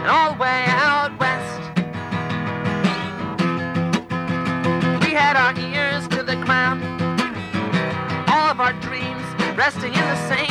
all the way out west. We had our ears to the ground, all of our dreams resting in the same